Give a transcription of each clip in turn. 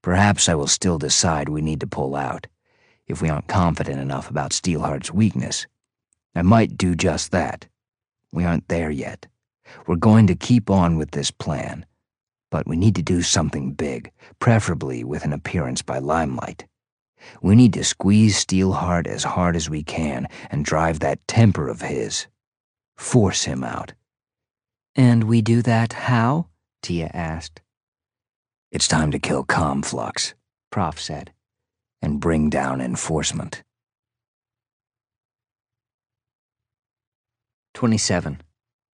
Perhaps I will still decide we need to pull out, if we aren't confident enough about Steelheart's weakness. I might do just that. We aren't there yet. We're going to keep on with this plan, but we need to do something big, preferably with an appearance by limelight. We need to squeeze Steelheart as hard as we can and drive that temper of his. Force him out. And we do that how? Tia asked. It's time to kill Comflux, Prof said, and bring down enforcement. 27.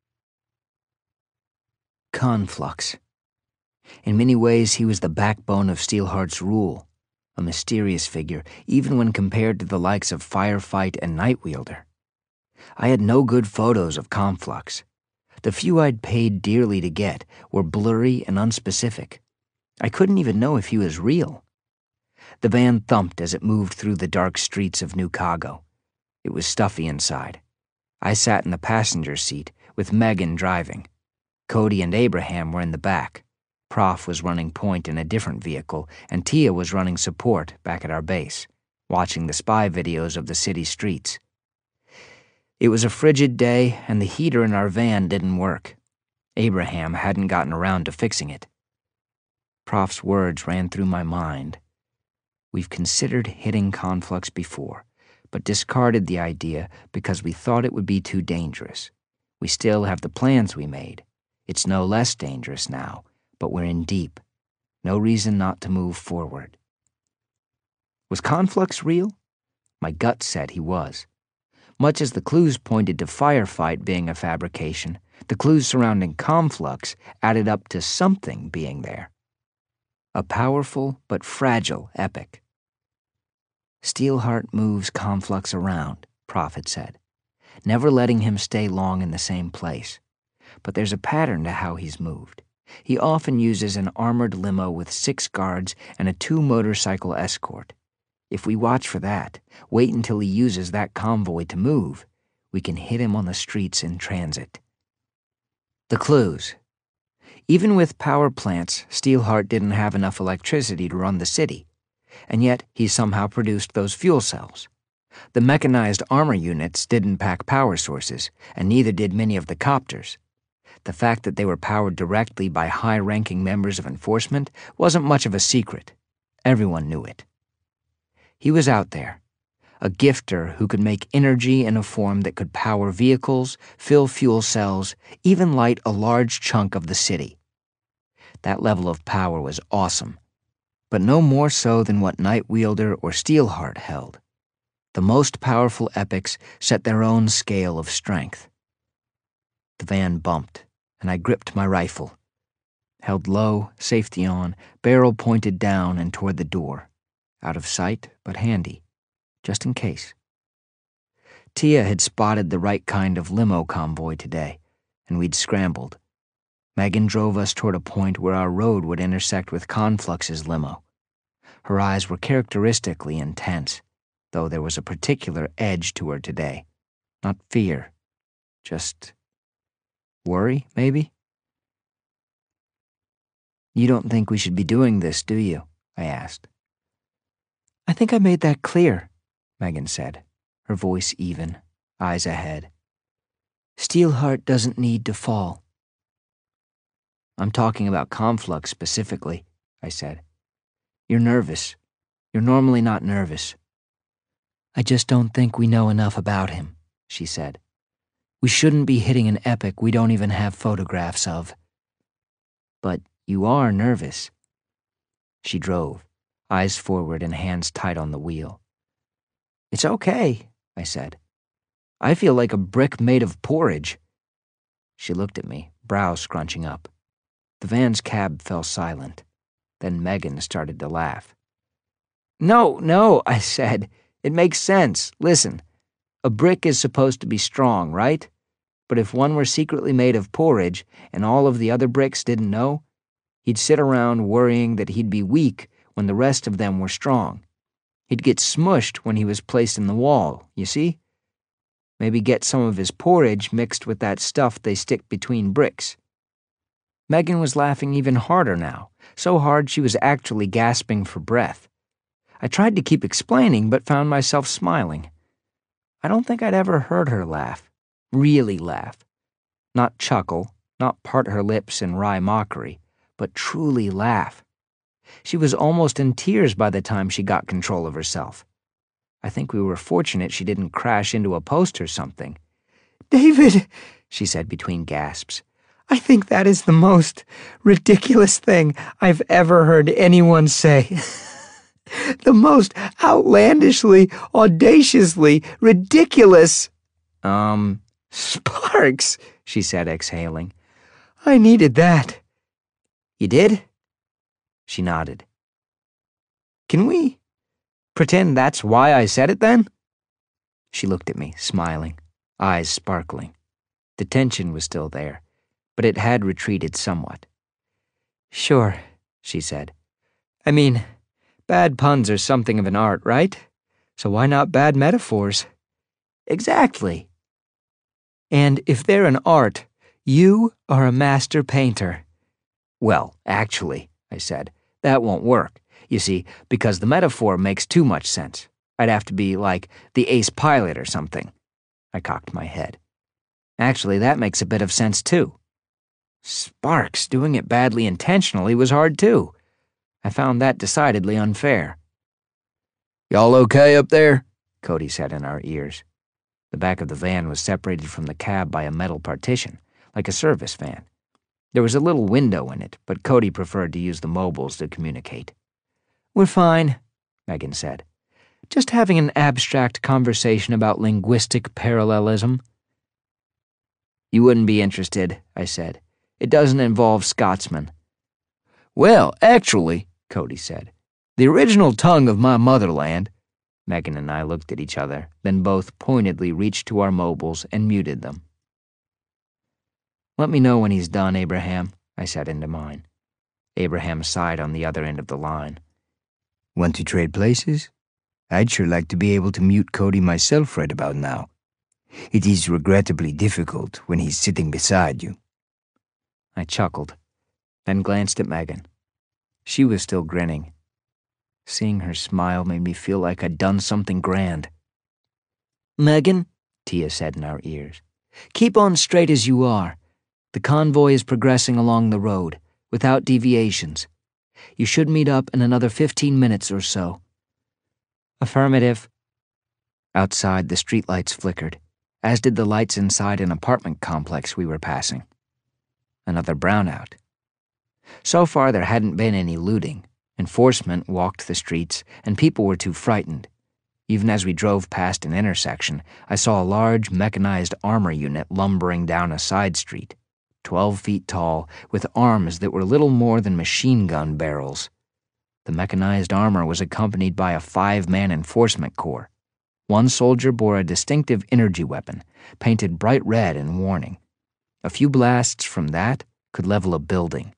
Conflux. In many ways, he was the backbone of Steelheart's rule, a mysterious figure, even when compared to the likes of Firefight and Nightwielder. I had no good photos of Conflux. The few I'd paid dearly to get were blurry and unspecific. I couldn't even know if he was real. The van thumped as it moved through the dark streets of New Cago. It was stuffy inside. I sat in the passenger seat, with Megan driving. Cody and Abraham were in the back. Prof was running point in a different vehicle, and Tia was running support back at our base, watching the spy videos of the city streets. It was a frigid day, and the heater in our van didn't work. Abraham hadn't gotten around to fixing it. Prof's words ran through my mind. We've considered hitting Conflux before, but discarded the idea because we thought it would be too dangerous. We still have the plans we made. It's no less dangerous now, but we're in deep. No reason not to move forward. Was Conflux real? My gut said he was. Much as the clues pointed to Firefight being a fabrication, the clues surrounding Conflux added up to something being there. A powerful but fragile epic. Steelheart moves Conflux around, Prof had said, never letting him stay long in the same place. But there's a pattern to how he's moved. He often uses an armored limo with 6 guards and a 2-motorcycle escort. If we watch for that, wait until he uses that convoy to move, we can hit him on the streets in transit. The clues. Even with power plants, Steelheart didn't have enough electricity to run the city, and yet he somehow produced those fuel cells. The mechanized armor units didn't pack power sources, and neither did many of the copters. The fact that they were powered directly by high-ranking members of enforcement wasn't much of a secret. Everyone knew it. He was out there, a gifter who could make energy in a form that could power vehicles, fill fuel cells, even light a large chunk of the city. That level of power was awesome, but no more so than what Nightwielder or Steelheart held. The most powerful epics set their own scale of strength. The van bumped, and I gripped my rifle. Held low, safety on, barrel pointed down and toward the door. Out of sight, but handy, just in case. Tia had spotted the right kind of limo convoy today, and we'd scrambled. Megan drove us toward a point where our road would intersect with Conflux's limo. Her eyes were characteristically intense, though there was a particular edge to her today. Not fear, just worry, maybe? You don't think we should be doing this, do you? I asked. I think I made that clear, Megan said, her voice even, eyes ahead. Steelheart doesn't need to fall. I'm talking about Conflux specifically, I said. You're nervous. You're normally not nervous. I just don't think we know enough about him, she said. We shouldn't be hitting an epic we don't even have photographs of. But you are nervous. She drove, eyes forward and hands tight on the wheel. It's okay, I said. I feel like a brick made of porridge. She looked at me, brows scrunching up. The van's cab fell silent. Then Megan started to laugh. No, I said. It makes sense. Listen, a brick is supposed to be strong, right? But if one were secretly made of porridge and all of the other bricks didn't know, he'd sit around worrying that he'd be weak when the rest of them were strong. He'd get smushed when he was placed in the wall, you see? Maybe get some of his porridge mixed with that stuff they stick between bricks. Megan was laughing even harder now, so hard she was actually gasping for breath. I tried to keep explaining, but found myself smiling. I don't think I'd ever heard her laugh. Really laugh. Not chuckle, not part her lips in wry mockery, but truly laugh. She was almost in tears by the time she got control of herself. I think we were fortunate she didn't crash into a post or something. "David," she said between gasps, "I think that is the most ridiculous thing I've ever heard anyone say." The most outlandishly, audaciously ridiculous. Sparks, she said, exhaling. I needed that. You did? She nodded. Can we pretend that's why I said it then? She looked at me, smiling, eyes sparkling. The tension was still there, but it had retreated somewhat. Sure, she said. I mean, bad puns are something of an art, right? So why not bad metaphors? Exactly. And if they're an art, you are a master painter. Well, actually, I said, that won't work. You see, because the metaphor makes too much sense. I'd have to be like the ace pilot or something. I cocked my head. Actually, that makes a bit of sense too. Sparks, doing it badly intentionally was hard too. I found that decidedly unfair. Y'all okay up there? Cody said in our ears. The back of the van was separated from the cab by a metal partition, like a service van. There was a little window in it, but Cody preferred to use the mobiles to communicate. We're fine, Megan said. Just having an abstract conversation about linguistic parallelism. You wouldn't be interested, I said. It doesn't involve Scotsman. Well, actually, Cody said, the original tongue of my motherland. Megan and I looked at each other, then both pointedly reached to our mobiles and muted them. Let me know when he's done, Abraham, I said into mine. Abraham sighed on the other end of the line. Want to trade places? I'd sure like to be able to mute Cody myself right about now. It is regrettably difficult when he's sitting beside you. I chuckled, then glanced at Megan. She was still grinning. Seeing her smile made me feel like I'd done something grand. Megan, Tia said in our ears, keep on straight as you are. The convoy is progressing along the road, without deviations. You should meet up in another 15 minutes or so. Affirmative. Outside, the streetlights flickered, as did the lights inside an apartment complex we were passing. Another brownout. So far, there hadn't been any looting. Enforcement walked the streets, and people were too frightened. Even as we drove past an intersection, I saw a large mechanized armor unit lumbering down a side street, 12 feet tall, with arms that were little more than machine gun barrels. The mechanized armor was accompanied by a 5-man enforcement corps. One soldier bore a distinctive energy weapon, painted bright red in warning. A few blasts from that could level a building.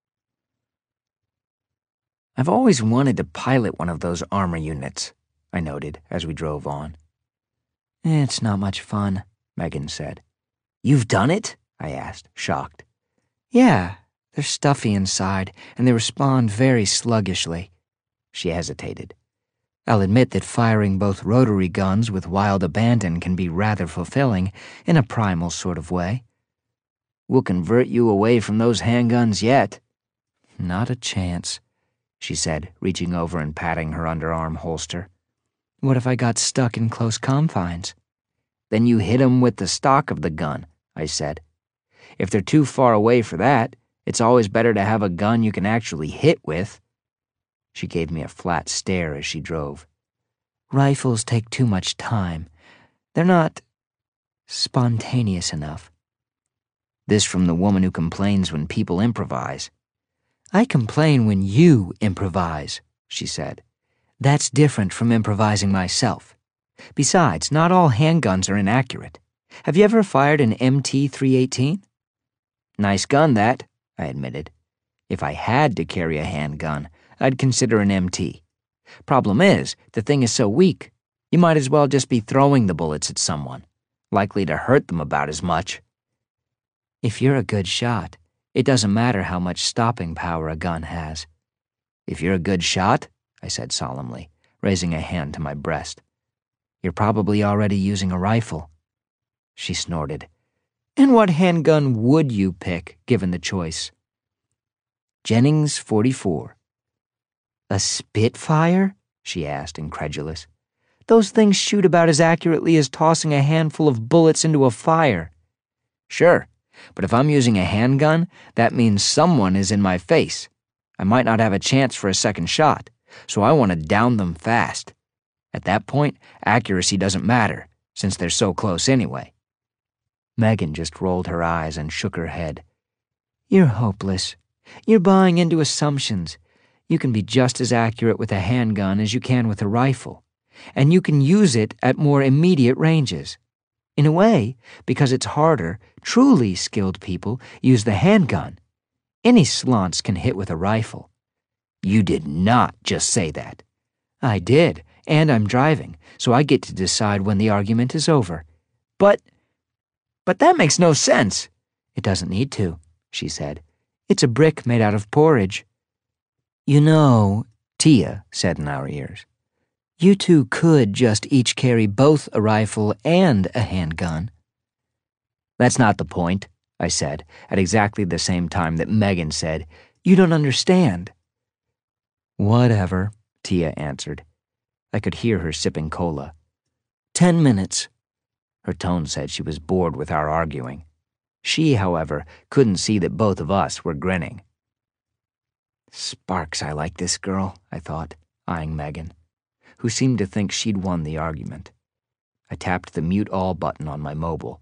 I've always wanted to pilot one of those armor units, I noted as we drove on. It's not much fun, Megan said. You've done it? I asked, shocked. Yeah, they're stuffy inside, and they respond very sluggishly. She hesitated. I'll admit that firing both rotary guns with wild abandon can be rather fulfilling in a primal sort of way. We'll convert you away from those handguns yet. Not a chance, she said, reaching over and patting her underarm holster. What if I got stuck in close confines? Then you hit 'em with the stock of the gun, I said. If they're too far away for that, it's always better to have a gun you can actually hit with. She gave me a flat stare as she drove. Rifles take too much time. They're not spontaneous enough. This from the woman who complains when people improvise. I complain when you improvise, she said. That's different from improvising myself. Besides, not all handguns are inaccurate. Have you ever fired an MT-318? Nice gun, that, I admitted. If I had to carry a handgun, I'd consider an MT. Problem is, the thing is so weak, you might as well just be throwing the bullets at someone, likely to hurt them about as much. If you're a good shot, It doesn't matter how much stopping power a gun has. If you're a good shot, I said solemnly, raising a hand to my breast, you're probably already using a rifle. She snorted. And what handgun would you pick, given the choice? Jennings 44. A Spitfire? She asked, incredulous. Those things shoot about as accurately as tossing a handful of bullets into a fire. Sure, but if I'm using a handgun, that means someone is in my face. I might not have a chance for a second shot, so I want to down them fast. At that point, accuracy doesn't matter, since they're so close anyway. Megan just rolled her eyes and shook her head. You're hopeless. You're buying into assumptions. You can be just as accurate with a handgun as you can with a rifle, and you can use it at more immediate ranges. In a way, because it's harder, truly skilled people use the handgun. Any slants can hit with a rifle. You did not just say that. I did, and I'm driving, so I get to decide when the argument is over. But that makes no sense. It doesn't need to, she said. It's a brick made out of porridge. You know, Tia said in our ears, you two could just each carry both a rifle and a handgun. That's not the point, I said, at exactly the same time that Megan said, you don't understand. Whatever, Tia answered. I could hear her sipping cola. 10 minutes. Her tone said she was bored with our arguing. She, however, couldn't see that both of us were grinning. Sparks, I like this girl, I thought, eyeing Megan, who seemed to think she'd won the argument. I tapped the mute all button on my mobile.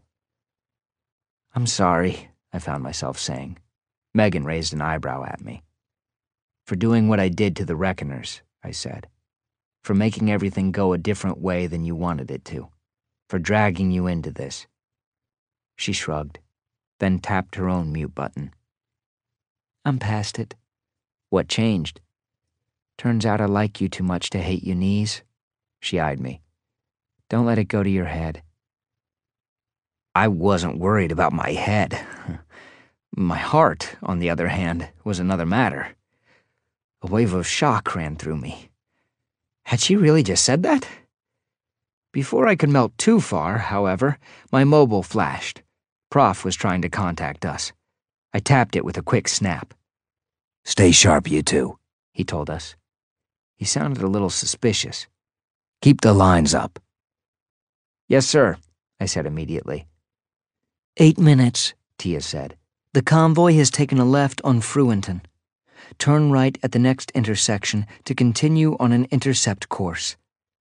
I'm sorry, I found myself saying. Megan raised an eyebrow at me. For doing what I did to the Reckoners, I said. For making everything go a different way than you wanted it to. For dragging you into this. She shrugged, then tapped her own mute button. I'm past it. What changed? Turns out I like you too much to hate you knees. She eyed me. Don't let it go to your head. I wasn't worried about my head. My heart, on the other hand, was another matter. A wave of shock ran through me. Had she really just said that? Before I could melt too far, however, my mobile flashed. Prof was trying to contact us. I tapped it with a quick snap. Stay sharp, you two, he told us. He sounded a little suspicious. Keep the lines up. Yes, sir, I said immediately. 8 minutes, Tia said. The convoy has taken a left on Fruinton. Turn right at the next intersection to continue on an intercept course.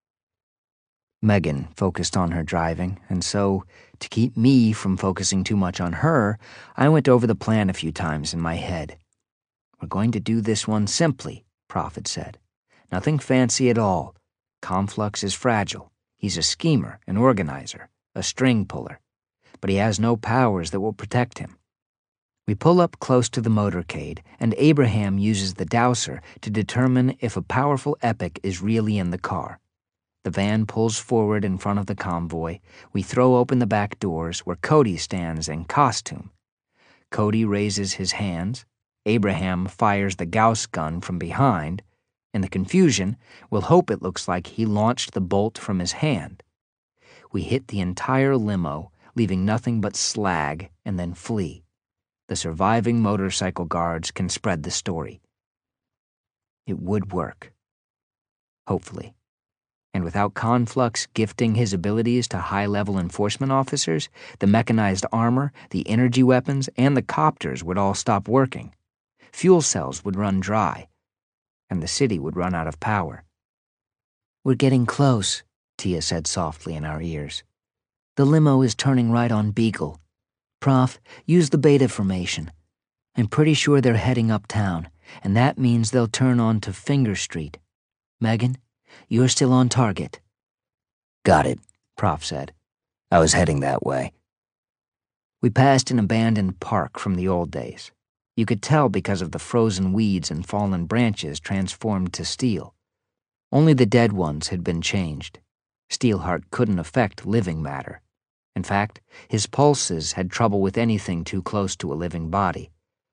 Megan focused on her driving, and so, to keep me from focusing too much on her, I went over the plan a few times in my head. We're going to do this one simply, Prof had said. Nothing fancy at all. Conflux is fragile. He's a schemer, an organizer, a string puller. But he has no powers that will protect him. We pull up close to the motorcade, and Abraham uses the dowser to determine if a powerful epic is really in the car. The van pulls forward in front of the convoy. We throw open the back doors where Cody stands in costume. Cody raises his hands. Abraham fires the Gauss gun from behind. In the confusion, we'll hope it looks like he launched the bolt from his hand. We hit the entire limo, leaving nothing but slag, and then flee. The surviving motorcycle guards can spread the story. It would work. Hopefully. And without Conflux gifting his abilities to high-level enforcement officers, the mechanized armor, the energy weapons, and the copters would all stop working. Fuel cells would run dry, and the city would run out of power. We're getting close, Tia said softly in our ears. The limo is turning right on Beagle. Prof, use the beta formation. I'm pretty sure they're heading uptown, and that means they'll turn on to Finger Street. Megan, you're still on target. Got it, Prof said. I was heading that way. We passed an abandoned park from the old days. You could tell because of the frozen weeds and fallen branches transformed to steel. Only the dead ones had been changed. Steelheart couldn't affect living matter. In fact, his pulses had trouble with anything too close to a living body.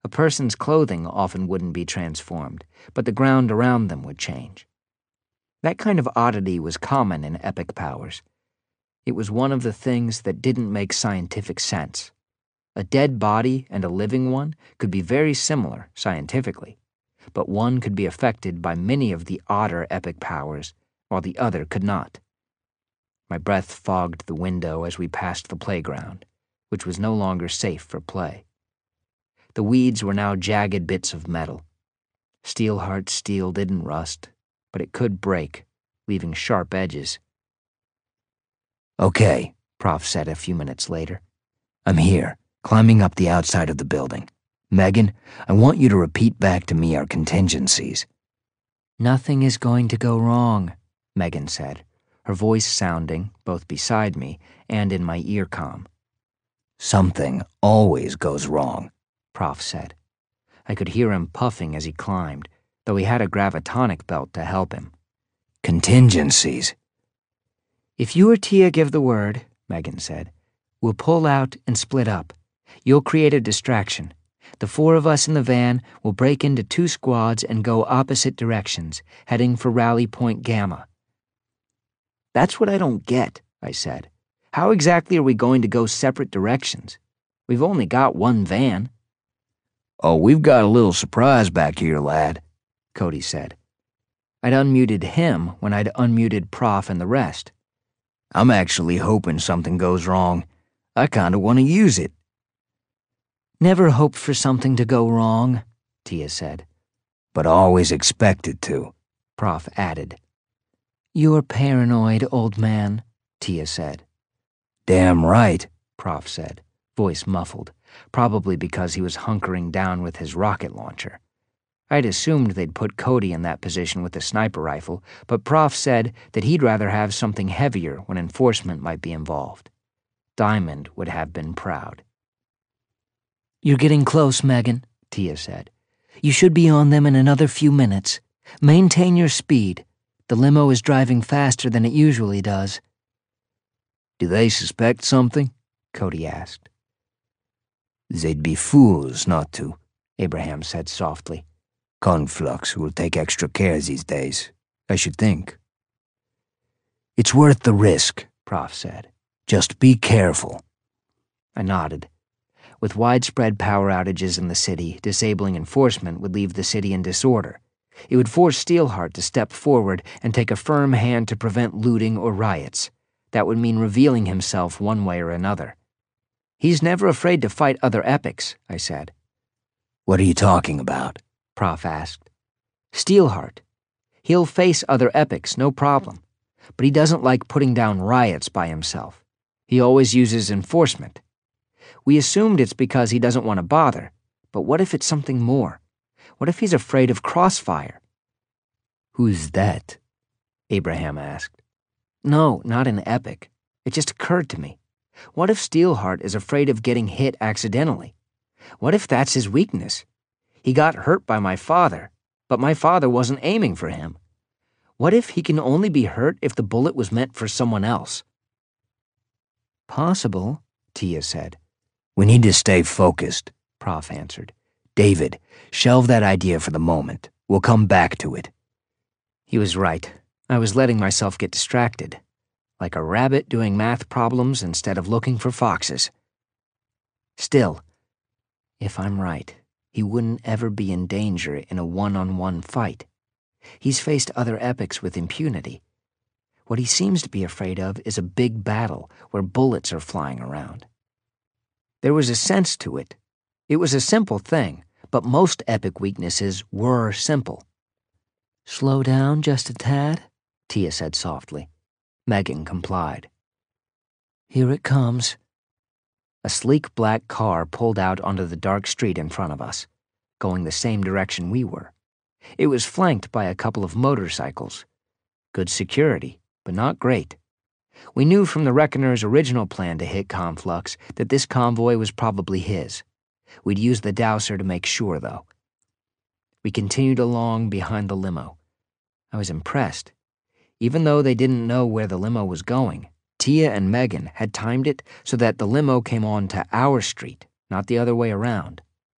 A person's clothing often wouldn't be transformed, but the ground around them would change. That kind of oddity was common in epic powers. It was one of the things that didn't make scientific sense. A dead body and a living one could be very similar scientifically, but one could be affected by many of the odder epic powers, while the other could not. My breath fogged the window as we passed the playground, which was no longer safe for play. The weeds were now jagged bits of metal. Steelheart's steel didn't rust, but it could break, leaving sharp edges. "Okay," Prof said a few minutes later. "I'm here, climbing up the outside of the building. Megan, I want you to repeat back to me our contingencies." "Nothing is going to go wrong," Megan said, her voice sounding both beside me and in my earcom. "Something always goes wrong," Prof said. I could hear him puffing as he climbed, though he had a gravitonic belt to help him. "Contingencies." "If you or Tia give the word," Megan said, "we'll pull out and split up. You'll create a distraction. The 4 of us in the van will break into 2 squads and go opposite directions, heading for Rally Point Gamma." "That's what I don't get," I said. "How exactly are we going to go separate directions? We've only got one van." "Oh, we've got a little surprise back here, lad," Cody said. I'd unmuted him when I'd unmuted Prof and the rest. "I'm actually hoping something goes wrong. I kinda want to use it." "Never hoped for something to go wrong," Tia said. "But always expected to," Prof added. "You're paranoid, old man," Tia said. "Damn right," Prof said, voice muffled, probably because he was hunkering down with his rocket launcher. I'd assumed they'd put Cody in that position with a sniper rifle, but Prof said that he'd rather have something heavier when enforcement might be involved. Diamond would have been proud. "You're getting close, Megan," Tia said. "You should be on them in another few minutes. Maintain your speed. The limo is driving faster than it usually does." "Do they suspect something?" Cody asked. "They'd be fools not to," Abraham said softly. "Conflux will take extra care these days, I should think." "It's worth the risk," Prof said. "Just be careful." I nodded. With widespread power outages in the city, disabling enforcement would leave the city in disorder. It would force Steelheart to step forward and take a firm hand to prevent looting or riots. That would mean revealing himself one way or another. "He's never afraid to fight other epics," I said. "What are you talking about?" Prof asked. "Steelheart. He'll face other epics, no problem. But he doesn't like putting down riots by himself. He always uses enforcement. We assumed it's because he doesn't want to bother, but what if it's something more? What if he's afraid of Crossfire?" "Who's that?" Abraham asked. "No, not an epic. It just occurred to me. What if Steelheart is afraid of getting hit accidentally? What if that's his weakness? He got hurt by my father, but my father wasn't aiming for him. What if he can only be hurt if the bullet was meant for someone else?" "Possible," Tia said. "We need to stay focused," Prof answered. "David, shelve that idea for the moment. We'll come back to it." He was right. I was letting myself get distracted, like a rabbit doing math problems instead of looking for foxes. Still, if I'm right, he wouldn't ever be in danger in a one-on-one fight. He's faced other epics with impunity. What he seems to be afraid of is a big battle where bullets are flying around. There was a sense to it. It was a simple thing, but most epic weaknesses were simple. "Slow down just a tad," Tia said softly. Megan complied. "Here it comes." A sleek black car pulled out onto the dark street in front of us, going the same direction we were. It was flanked by a couple of motorcycles. Good security, but not great. We knew from the Reckoner's original plan to hit Conflux that this convoy was probably his. We'd use the Dowser to make sure, though. We continued along behind the limo. I was impressed. Even though they didn't know where the limo was going, Tia and Megan had timed it so that the limo came on to our street, not the other way around.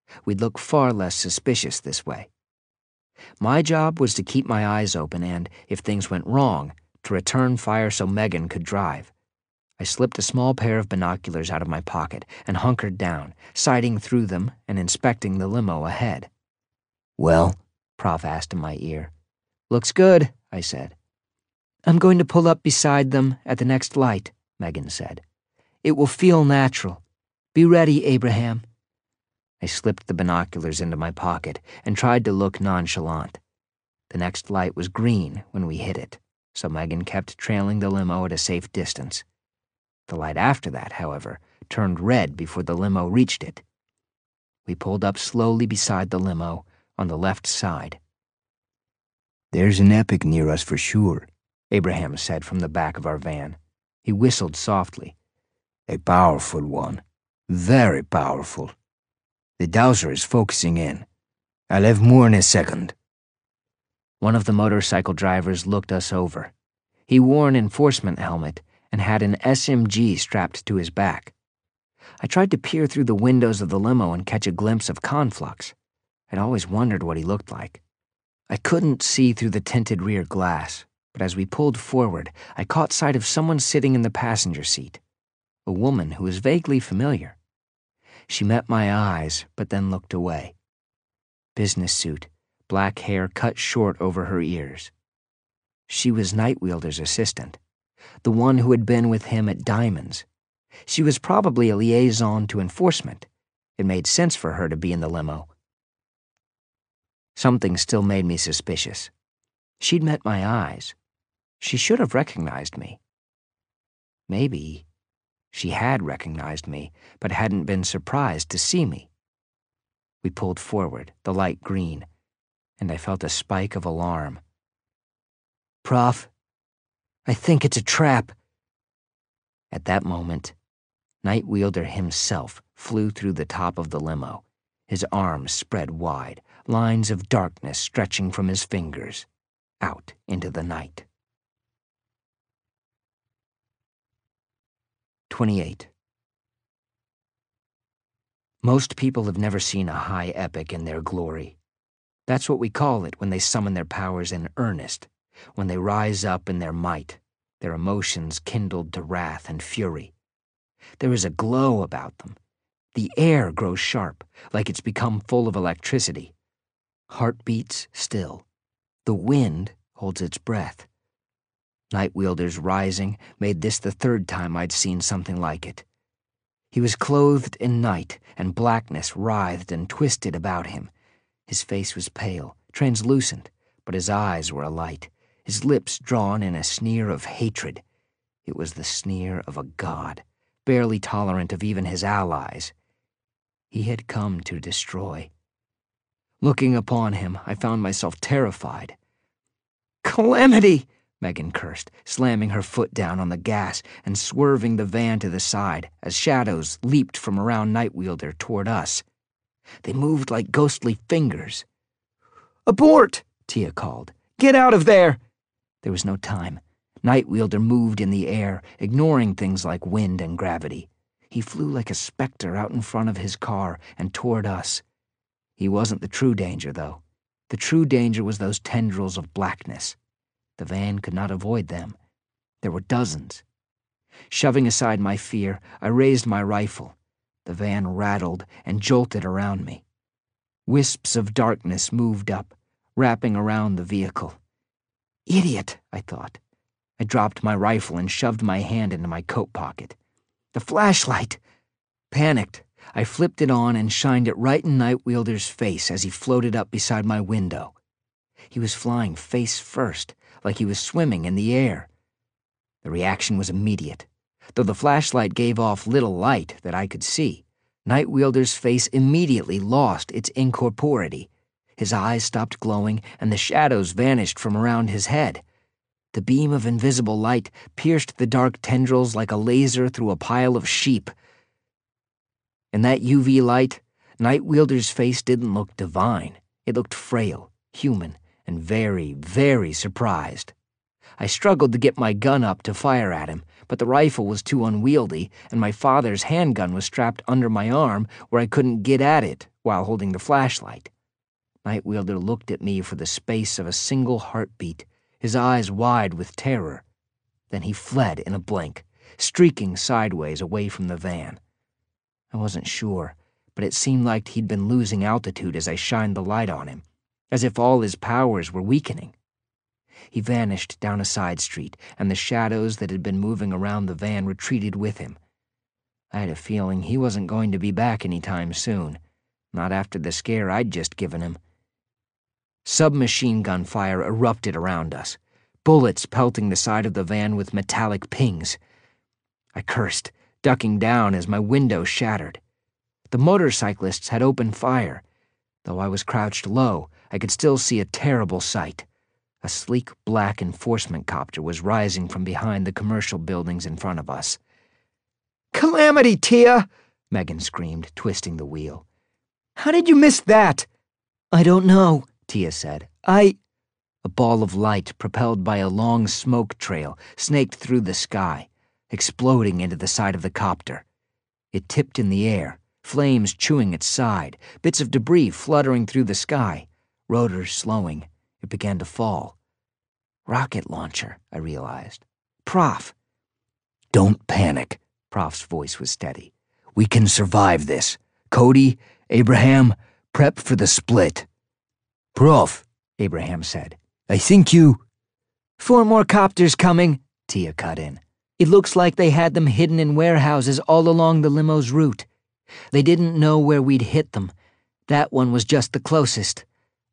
We'd look far less suspicious this way. My job was to keep my eyes open and, if things went wrong, to return fire so Megan could drive. I slipped a small pair of binoculars out of my pocket and hunkered down, sighting through them and inspecting the limo ahead. "Well?" Prof asked in my ear. "Looks good," I said. "I'm going to pull up beside them at the next light," Megan said. "It will feel natural. Be ready, Abraham." I slipped the binoculars into my pocket and tried to look nonchalant. The next light was green when we hit it, so Megan kept trailing the limo at a safe distance. The light after that, however, turned red before the limo reached it. We pulled up slowly beside the limo on the left side. "There's an epic near us for sure," Abraham said from the back of our van. He whistled softly. "A powerful one. Very powerful. The dowser is focusing in. I'll have more in a second." One of the motorcycle drivers looked us over. He wore an enforcement helmet and had an SMG strapped to his back. I tried to peer through the windows of the limo and catch a glimpse of Conflux. I'd always wondered what he looked like. I couldn't see through the tinted rear glass, but as we pulled forward, I caught sight of someone sitting in the passenger seat, a woman who was vaguely familiar. She met my eyes, but then looked away. Business suit, black hair cut short over her ears. She was Nightwielder's assistant, the one who had been with him at Diamonds. She was probably a liaison to enforcement. It made sense for her to be in the limo. Something still made me suspicious. She'd met my eyes. She should have recognized me. Maybe she had recognized me, but hadn't been surprised to see me. We pulled forward, the light green, and I felt a spike of alarm. "Prof, I think it's a trap." At that moment, Nightwielder himself flew through the top of the limo, his arms spread wide, lines of darkness stretching from his fingers, out into the night. 28. Most people have never seen a high epic in their glory. That's what we call it when they summon their powers in earnest, when they rise up in their might, their emotions kindled to wrath and fury. There is a glow about them. The air grows sharp, like it's become full of electricity. Heart beats still. The wind holds its breath. Nightwielder's rising made this the third time I'd seen something like it. He was clothed in night, and blackness writhed and twisted about him. His face was pale, translucent, but his eyes were alight, his lips drawn in a sneer of hatred. It was the sneer of a god, barely tolerant of even his allies. He had come to destroy. Looking upon him, I found myself terrified. "Calamity!" Megan cursed, slamming her foot down on the gas and swerving the van to the side as shadows leaped from around Nightwielder toward us. They moved like ghostly fingers. "Abort!" Tia called. "Get out of there!" There was no time. Nightwielder moved in the air, ignoring things like wind and gravity. He flew like a specter out in front of his car and toward us. He wasn't the true danger, though. The true danger was those tendrils of blackness. The van could not avoid them. There were dozens. Shoving aside my fear, I raised my rifle. The van rattled and jolted around me. Wisps of darkness moved up, wrapping around the vehicle. "Idiot," I thought. I dropped my rifle and shoved my hand into my coat pocket. The flashlight! Panicked, I flipped it on and shined it right in Nightwielder's face as he floated up beside my window. He was flying face first, like he was swimming in the air. The reaction was immediate. Though the flashlight gave off little light that I could see, Nightwielder's face immediately lost its incorporeity. His eyes stopped glowing, and the shadows vanished from around his head. The beam of invisible light pierced the dark tendrils like a laser through a pile of sheep. In that UV light, Nightwielder's face didn't look divine. It looked frail, human, and very, very surprised. I struggled to get my gun up to fire at him, but the rifle was too unwieldy, and my father's handgun was strapped under my arm where I couldn't get at it while holding the flashlight. Nightwielder looked at me for the space of a single heartbeat, his eyes wide with terror. Then he fled in a blink, streaking sideways away from the van. I wasn't sure, but it seemed like he'd been losing altitude as I shined the light on him, as if all his powers were weakening. He vanished down a side street, and the shadows that had been moving around the van retreated with him. I had a feeling he wasn't going to be back any time soon, not after the scare I'd just given him. Submachine gun fire erupted around us, bullets pelting the side of the van with metallic pings. I cursed, ducking down as my window shattered. The motorcyclists had opened fire. Though I was crouched low, I could still see a terrible sight. A sleek black enforcement copter was rising from behind the commercial buildings in front of us. "Calamity, Tia!" Megan screamed, twisting the wheel. "How did you miss that?" "I don't know," Tia said. A ball of light propelled by a long smoke trail snaked through the sky, exploding into the side of the copter. It tipped in the air, flames chewing its side, bits of debris fluttering through the sky, rotors slowing. It began to fall. Rocket launcher, I realized. Prof. "Don't panic," Prof's voice was steady. "We can survive this. Cody, Abraham, prep for the split." "Prof," Abraham said, "I think you—" "4 more copters coming," Tia cut in. "It looks like they had them hidden in warehouses all along the limo's route. They didn't know where we'd hit them. That one was just the closest.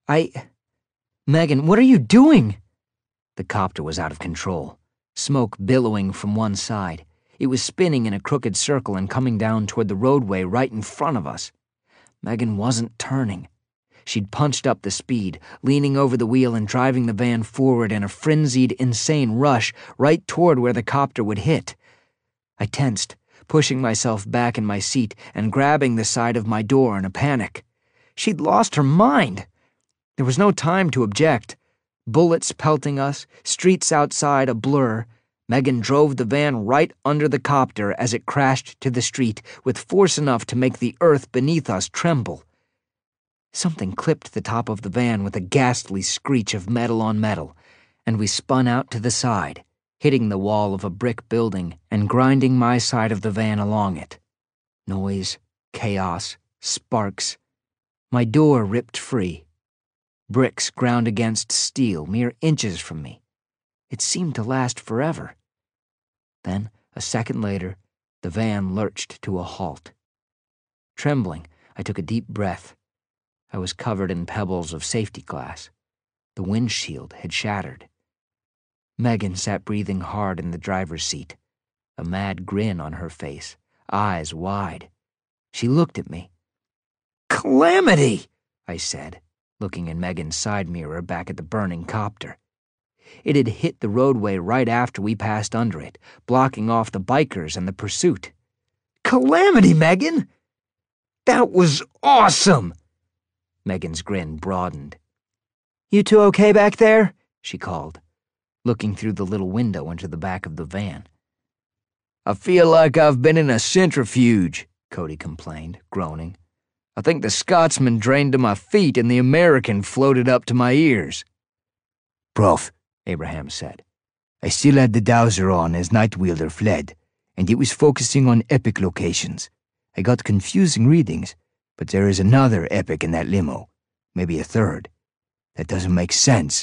Megan, what are you doing?" The copter was out of control, smoke billowing from one side. It was spinning in a crooked circle and coming down toward the roadway right in front of us. Megan wasn't turning. She'd punched up the speed, leaning over the wheel and driving the van forward in a frenzied, insane rush right toward where the copter would hit. I tensed, pushing myself back in my seat and grabbing the side of my door in a panic. She'd lost her mind. There was no time to object. Bullets pelting us, streets outside a blur. Megan drove the van right under the copter as it crashed to the street with force enough to make the earth beneath us tremble. Something clipped the top of the van with a ghastly screech of metal on metal, and we spun out to the side, hitting the wall of a brick building and grinding my side of the van along it. Noise, chaos, sparks. My door ripped free. Bricks ground against steel mere inches from me. It seemed to last forever. Then, a second later, the van lurched to a halt. Trembling, I took a deep breath. I was covered in pebbles of safety glass. The windshield had shattered. Megan sat breathing hard in the driver's seat, a mad grin on her face, eyes wide. She looked at me. "Calamity!" I said, looking in Megan's side mirror back at the burning copter. It had hit the roadway right after we passed under it, blocking off the bikers and the pursuit. "Calamity, Megan! That was awesome!" Megan's grin broadened. "You two okay back there?" she called, looking through the little window into the back of the van. "I feel like I've been in a centrifuge," Cody complained, groaning. "I think the Scotsman drained to my feet and the American floated up to my ears." "Prof," Abraham said, "I still had the dowser on as Nightwielder fled, and it was focusing on epic locations. I got confusing readings, but there is another epic in that limo, maybe a third. That doesn't make sense."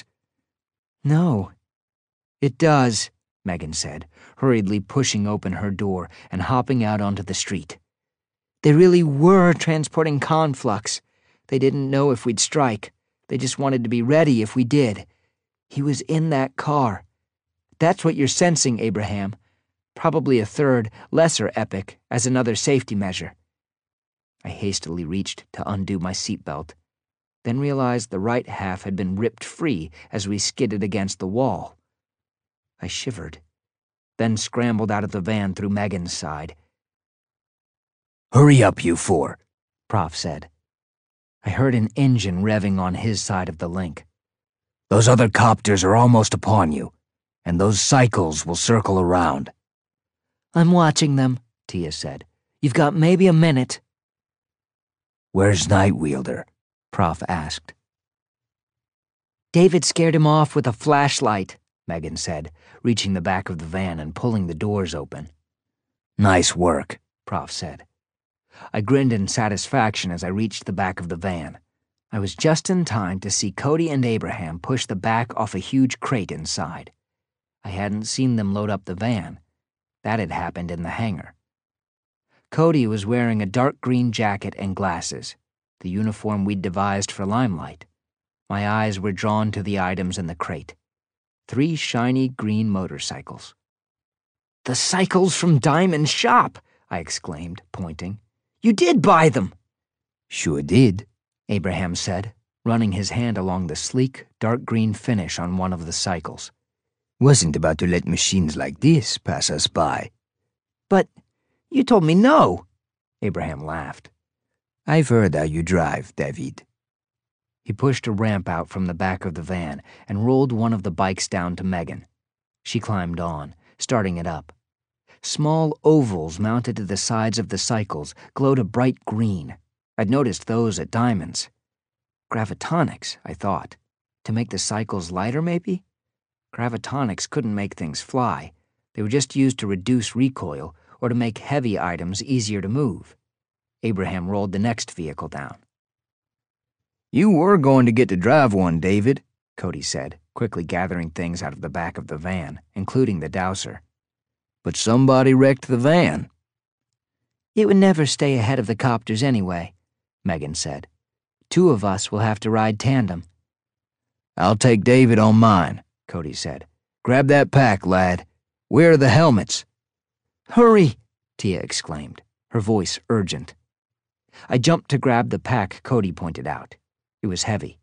"No, it does," Megan said, hurriedly pushing open her door and hopping out onto the street. "They really were transporting Conflux. They didn't know if we'd strike. They just wanted to be ready if we did. He was in that car. That's what you're sensing, Abraham. Probably a third, lesser epic as another safety measure." I hastily reached to undo my seatbelt, then realized the right half had been ripped free as we skidded against the wall. I shivered, then scrambled out of the van through Megan's side. "Hurry up, you four," Prof said. I heard an engine revving on his side of the link. "Those other copters are almost upon you, and those cycles will circle around." "I'm watching them," Tia said. "You've got maybe a minute." Where's Nightwielder? Prof asked. David scared him off with a flashlight, Megan said, reaching the back of the van and pulling the doors open. Nice work, Prof said. I grinned in satisfaction as I reached the back of the van. I was just in time to see Cody and Abraham push the back off a huge crate inside. I hadn't seen them load up the van. That had happened in the hangar. Cody was wearing a dark green jacket and glasses, the uniform we'd devised for Limelight. My eyes were drawn to the items in the crate. 3 shiny green motorcycles. "The cycles from Diamond's shop!" I exclaimed, pointing. "You did buy them!" Sure did, Abraham said, running his hand along the sleek, dark green finish on one of the cycles. Wasn't about to let machines like this pass us by. "But you told me no," Abraham laughed. I've heard how you drive, David. He pushed a ramp out from the back of the van and rolled one of the bikes down to Megan. She climbed on, starting it up. Small ovals mounted to the sides of the cycles glowed a bright green. I'd noticed those at Diamond's. Gravitonics, I thought. To make the cycles lighter, maybe? Gravitonics couldn't make things fly. They were just used to reduce recoil or to make heavy items easier to move. Abraham rolled the next vehicle down. You were going to get to drive one, David, Cody said, quickly gathering things out of the back of the van, including the dowser. But somebody wrecked the van. It would never stay ahead of the copters anyway, Megan said. 2 of us will have to ride tandem. I'll take David on mine, Cody said. Grab that pack, lad. Where are the helmets? Hurry, Tia exclaimed, her voice urgent. I jumped to grab the pack Cody pointed out. It was heavy.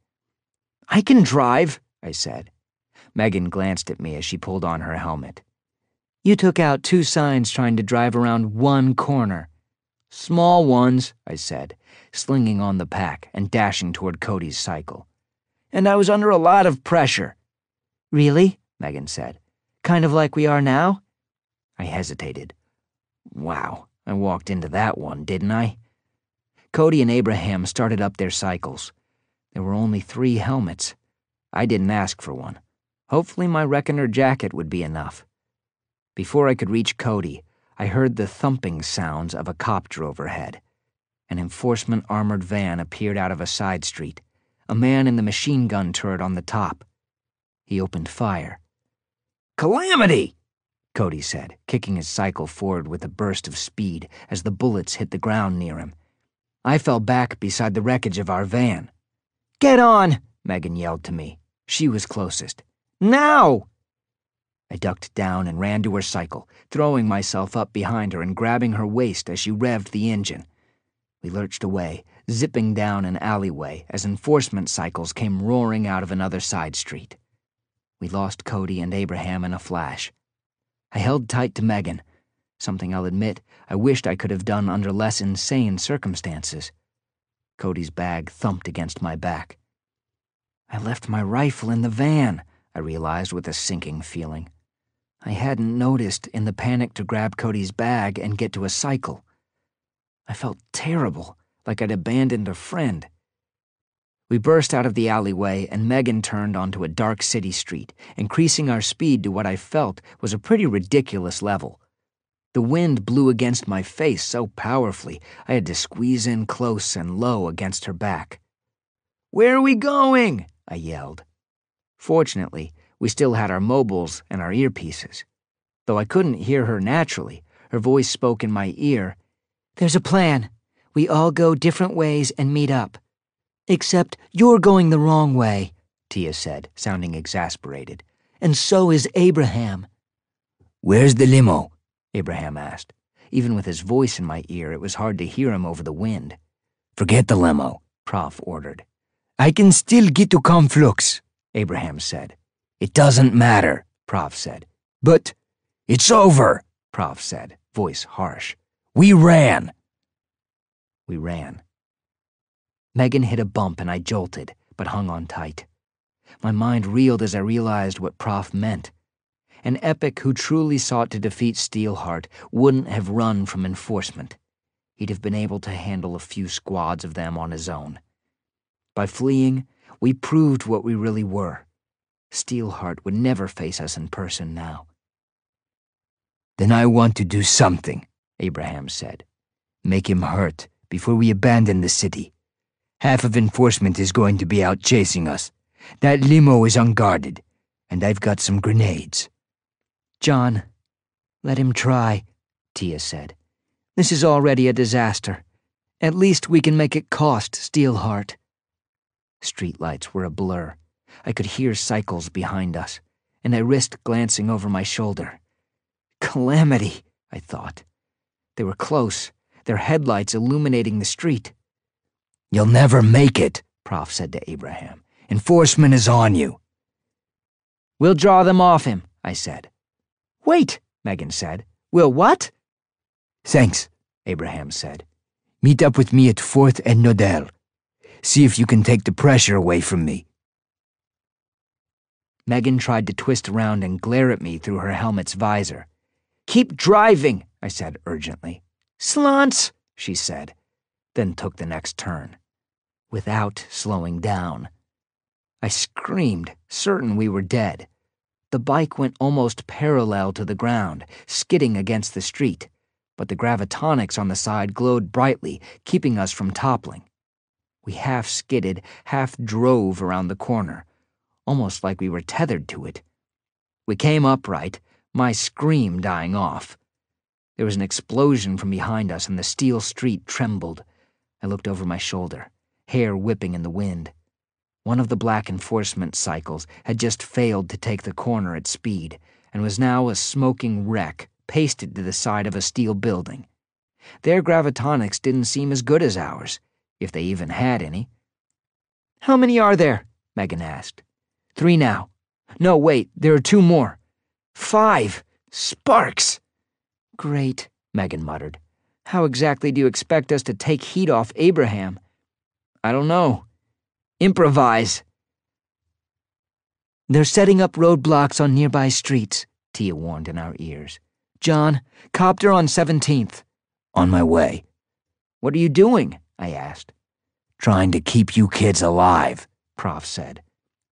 I can drive, I said. Megan glanced at me as she pulled on her helmet. You took out 2 signs trying to drive around 1 corner. Small ones, I said, slinging on the pack and dashing toward Cody's cycle. And I was under a lot of pressure. Really? Megan said. Kind of like we are now? I hesitated. Wow, I walked into that one, didn't I? Cody and Abraham started up their cycles. There were only 3 helmets. I didn't ask for one. Hopefully my Reckoner jacket would be enough. Before I could reach Cody, I heard the thumping sounds of a copter overhead. An enforcement armored van appeared out of a side street, a man in the machine gun turret on the top. He opened fire. Calamity! Cody said, kicking his cycle forward with a burst of speed as the bullets hit the ground near him. I fell back beside the wreckage of our van. Get on, Megan yelled to me. She was closest. Now! I ducked down and ran to her cycle, throwing myself up behind her and grabbing her waist as she revved the engine. We lurched away, zipping down an alleyway as enforcement cycles came roaring out of another side street. We lost Cody and Abraham in a flash. I held tight to Megan, something I'll admit I wished I could have done under less insane circumstances. Cody's bag thumped against my back. I left my rifle in the van, I realized with a sinking feeling. I hadn't noticed in the panic to grab Cody's bag and get to a cycle. I felt terrible, like I'd abandoned a friend. We burst out of the alleyway and Megan turned onto a dark city street, increasing our speed to what I felt was a pretty ridiculous level. The wind blew against my face so powerfully I had to squeeze in close and low against her back. Where are we going? I yelled. Fortunately, we still had our mobiles and our earpieces. Though I couldn't hear her naturally, her voice spoke in my ear. There's a plan. We all go different ways and meet up. Except you're going the wrong way, Tia said, sounding exasperated. And so is Abraham. Where's the limo? Abraham asked. Even with his voice in my ear, it was hard to hear him over the wind. Forget the limo, Prof ordered. I can still get to Conflux, Abraham said. It doesn't matter, Prof said. But it's over, Prof said, voice harsh. We ran. We ran. Megan hit a bump and I jolted, but hung on tight. My mind reeled as I realized what Prof meant. An epic who truly sought to defeat Steelheart wouldn't have run from enforcement. he'd have been able to handle a few squads of them on his own. By fleeing, we proved what we really were. Steelheart would never face us in person now. "Then I want to do something," Abraham said. "Make him hurt before we abandon the city. Half of enforcement is going to be out chasing us. That limo is unguarded, and I've got some grenades." "John, let him try," Tia said. "This is already a disaster. At least we can make it cost Steelheart." Streetlights were a blur. I could hear cycles behind us, and I risked glancing over my shoulder. Calamity, I thought. They were close, their headlights illuminating the street. "You'll never make it," Prof said to Abraham. "Enforcement is on you." "We'll draw them off him," I said. "Wait," Megan said. "We'll what?" "Thanks," Abraham said. "Meet up with me at 4th and Nodell. See if you can take the pressure away from me." Megan tried to twist around and glare at me through her helmet's visor. "Keep driving," I said urgently. "Slants," she said, then took the next turn, without slowing down. I screamed, certain we were dead. The bike went almost parallel to the ground, skidding against the street, but the gravitonics on the side glowed brightly, keeping us from toppling. We half skidded, half drove around the corner, almost like we were tethered to it. We came upright, my scream dying off. There was an explosion from behind us and the steel street trembled. I looked over my shoulder, hair whipping in the wind. One of the black enforcement cycles had just failed to take the corner at speed and was now a smoking wreck pasted to the side of a steel building. Their gravitonics didn't seem as good as ours, if they even had any. "How many are there?" Megan asked. "3 now. No, wait, there are 2 more. 5! Sparks!" "Great," Megan muttered. "How exactly do you expect us to take heat off Abraham?" "I don't know. Improvise." "They're setting up roadblocks on nearby streets," Tia warned in our ears. "John, copter on 17th. "On my way." "What are you doing?" I asked. "Trying to keep you kids alive," Prof said.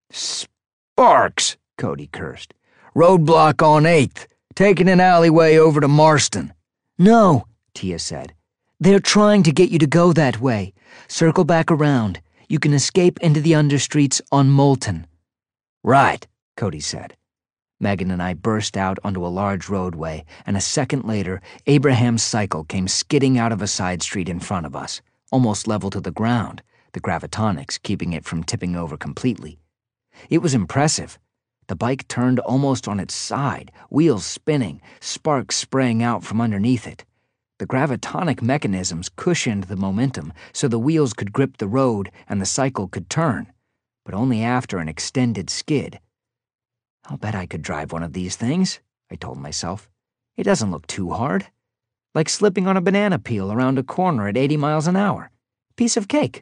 "Sparks," Cody cursed. "Roadblock on 8th, taking an alleyway over to Marston." "No," Tia said. "They're trying to get you to go that way. Circle back around. You can escape into the understreets on Moulton." "Right," Cody said. Megan and I burst out onto a large roadway, and a second later, Abraham's cycle came skidding out of a side street in front of us, almost level to the ground, the gravitonics keeping it from tipping over completely. It was impressive. The bike turned almost on its side, wheels spinning, sparks spraying out from underneath it. The gravitonic mechanisms cushioned the momentum so the wheels could grip the road and the cycle could turn, but only after an extended skid. "I'll bet I could drive one of these things," I told myself. "It doesn't look too hard. Like slipping on a banana peel around a corner at 80 miles an hour. Piece of cake."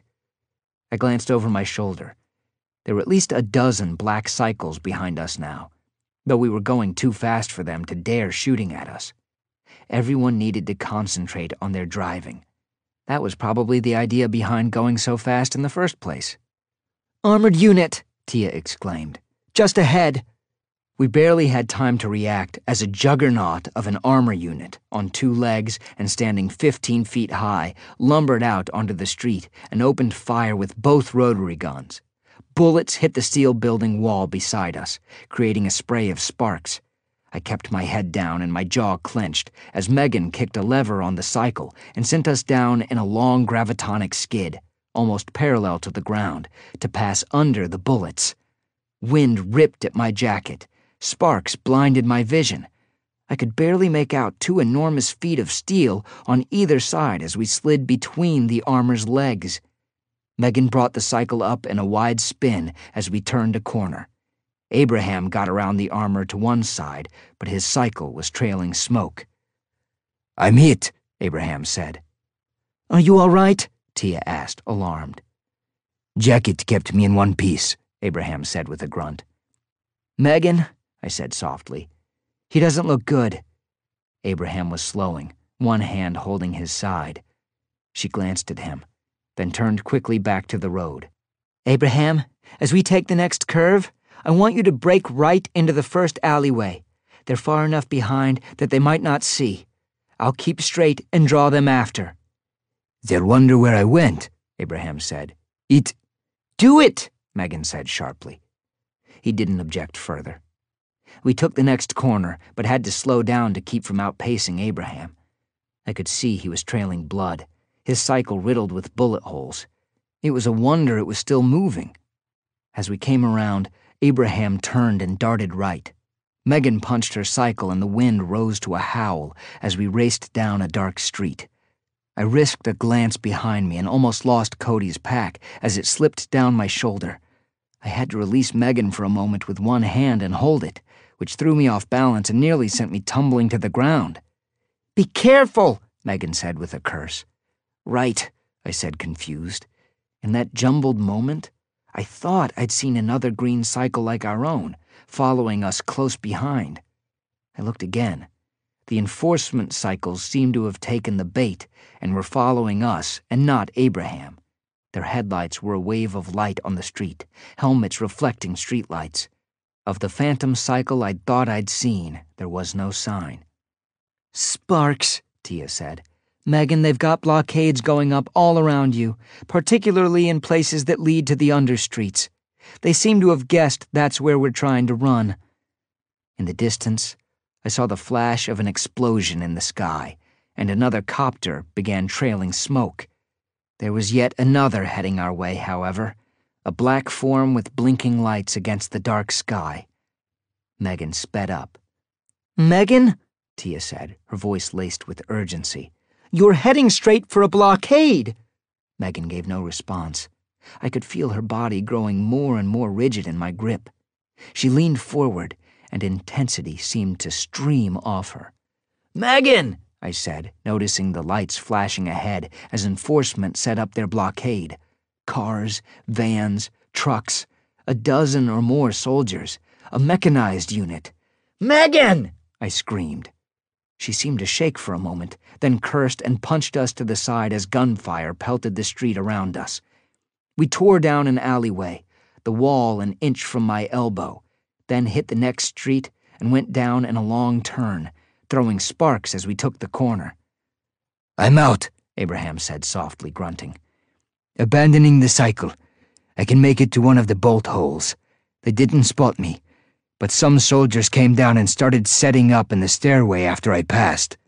I glanced over my shoulder. There were at least a dozen black cycles behind us now, though we were going too fast for them to dare shooting at us. Everyone needed to concentrate on their driving. That was probably the idea behind going so fast in the first place. "Armored unit!" Tia exclaimed. "Just ahead!" We barely had time to react as a juggernaut of an armor unit, on 2 legs and standing 15 feet high, lumbered out onto the street and opened fire with both rotary guns. Bullets hit the steel building wall beside us, creating a spray of sparks. I kept my head down and my jaw clenched as Megan kicked a lever on the cycle and sent us down in a long gravitonic skid, almost parallel to the ground, to pass under the bullets. Wind ripped at my jacket. Sparks blinded my vision. I could barely make out 2 enormous feet of steel on either side as we slid between the armor's legs. Megan brought the cycle up in a wide spin as we turned a corner. Abraham got around the armor to one side, but his cycle was trailing smoke. "I'm hit," Abraham said. "Are you all right?" Tia asked, alarmed. "Jacket kept me in one piece," Abraham said with a grunt. "Megan," I said softly, "he doesn't look good." Abraham was slowing, one hand holding his side. She glanced at him, then turned quickly back to the road. "Abraham, as we take the next curve, I want you to break right into the first alleyway. They're far enough behind that they might not see. I'll keep straight and draw them after." "They'll wonder where I went," Abraham said. "Do it," Megan said sharply. He didn't object further. We took the next corner, but had to slow down to keep from outpacing Abraham. I could see he was trailing blood, his cycle riddled with bullet holes. It was a wonder it was still moving. As we came around, Abraham turned and darted right. Megan punched her cycle and the wind rose to a howl as we raced down a dark street. I risked a glance behind me and almost lost Cody's pack as it slipped down my shoulder. I had to release Megan for a moment with one hand and hold it, which threw me off balance and nearly sent me tumbling to the ground. "Be careful," Megan said with a curse. "Right," I said, confused. In that jumbled moment, I thought I'd seen another green cycle like our own, following us close behind. I looked again. The enforcement cycles seemed to have taken the bait and were following us and not Abraham. Their headlights were a wave of light on the street, helmets reflecting streetlights. Of the phantom cycle I'd thought I'd seen, there was no sign. "Sparks," Tia said. "Megan, they've got blockades going up all around you, particularly in places that lead to the understreets. They seem to have guessed that's where we're trying to run." In the distance, I saw the flash of an explosion in the sky, and another copter began trailing smoke. There was yet another heading our way, however, a black form with blinking lights against the dark sky. Megan sped up. "Megan," Tia said, her voice laced with urgency, "you're heading straight for a blockade." Megan gave no response. I could feel her body growing more and more rigid in my grip. She leaned forward, and intensity seemed to stream off her. "Megan!" I said, noticing the lights flashing ahead as enforcement set up their blockade. Cars, vans, trucks, a dozen or more soldiers, a mechanized unit. "Megan!" I screamed. She seemed to shake for a moment, then cursed and punched us to the side as gunfire pelted the street around us. We tore down an alleyway, the wall an inch from my elbow, then hit the next street and went down in a long turn, throwing sparks as we took the corner. "I'm out," Abraham said softly, grunting. "Abandoning the cycle. I can make it to one of the bolt holes. They didn't spot me, but some soldiers came down and started setting up in the stairway after I passed."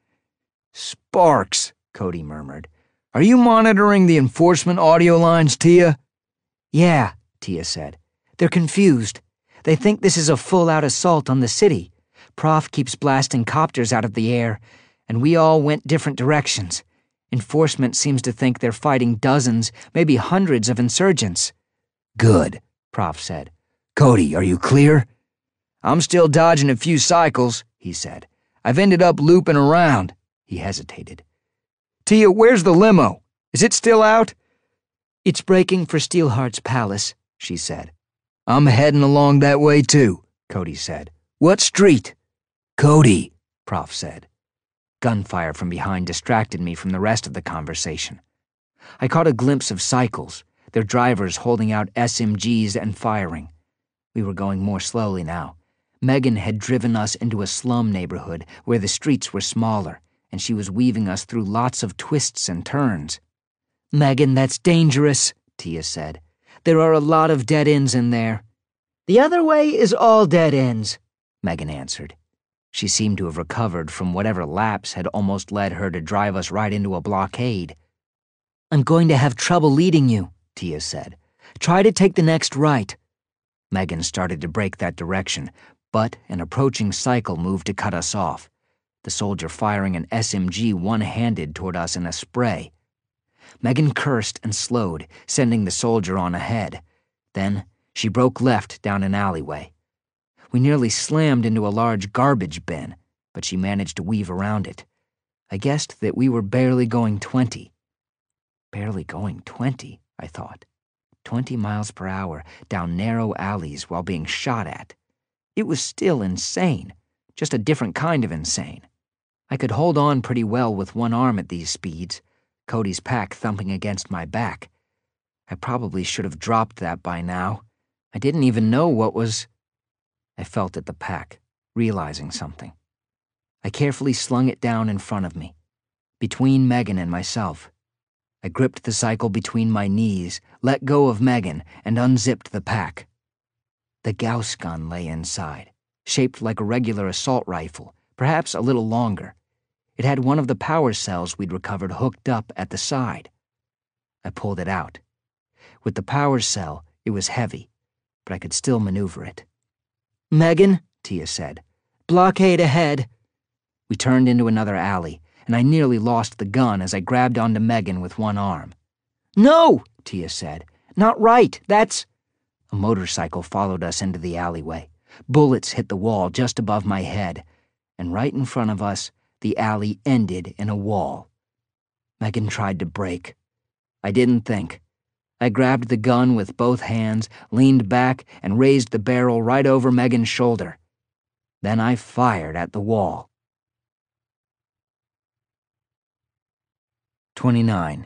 "Sparks," Cody murmured. "Are you monitoring the enforcement audio lines, Tia?" "Yeah," Tia said. "They're confused. They think this is a full-out assault on the city. Prof keeps blasting copters out of the air, and we all went different directions. Enforcement seems to think they're fighting dozens, maybe hundreds of insurgents." "Good," Prof said. "Cody, are you clear?" "I'm still dodging a few cycles," he said. "I've ended up looping around." He hesitated. "Tia, where's the limo? Is it still out?" "It's braking for Steelheart's Palace," she said. "I'm heading along that way too," Cody said. "What street?" "Cody," Prof said. Gunfire from behind distracted me from the rest of the conversation. I caught a glimpse of cycles, their drivers holding out SMGs and firing. We were going more slowly now. Megan had driven us into a slum neighborhood where the streets were smaller, and she was weaving us through lots of twists and turns. "Megan, that's dangerous," Tia said. "There are a lot of dead ends in there." "The other way is all dead ends," Megan answered. She seemed to have recovered from whatever lapse had almost led her to drive us right into a blockade. "I'm going to have trouble leading you," Tia said. "Try to take the next right." Megan started to break that direction, but an approaching cycle moved to cut us off, the soldier firing an SMG one-handed toward us in a spray. Megan cursed and slowed, sending the soldier on ahead. Then she broke left down an alleyway. We nearly slammed into a large garbage bin, but she managed to weave around it. I guessed that we were barely going 20. Barely going 20, I thought. 20 miles per hour down narrow alleys while being shot at. It was still insane, just a different kind of insane. I could hold on pretty well with one arm at these speeds. Cody's pack thumping against my back. I probably should have dropped that by now. I didn't even know what was... I felt at the pack, realizing something. I carefully slung it down in front of me, between Megan and myself. I gripped the cycle between my knees, let go of Megan, and unzipped the pack. The Gauss gun lay inside, shaped like a regular assault rifle, perhaps a little longer. It had one of the power cells we'd recovered hooked up at the side. I pulled it out. With the power cell, it was heavy, but I could still maneuver it. "Megan," Tia said, "blockade ahead." We turned into another alley, and I nearly lost the gun as I grabbed onto Megan with one arm. "No," Tia said. "Not right, that's—" A motorcycle followed us into the alleyway. Bullets hit the wall just above my head, and right in front of us, the alley ended in a wall. Megan tried to brake. I didn't think. I grabbed the gun with both hands, leaned back, and raised the barrel right over Megan's shoulder. Then I fired at the wall. 29.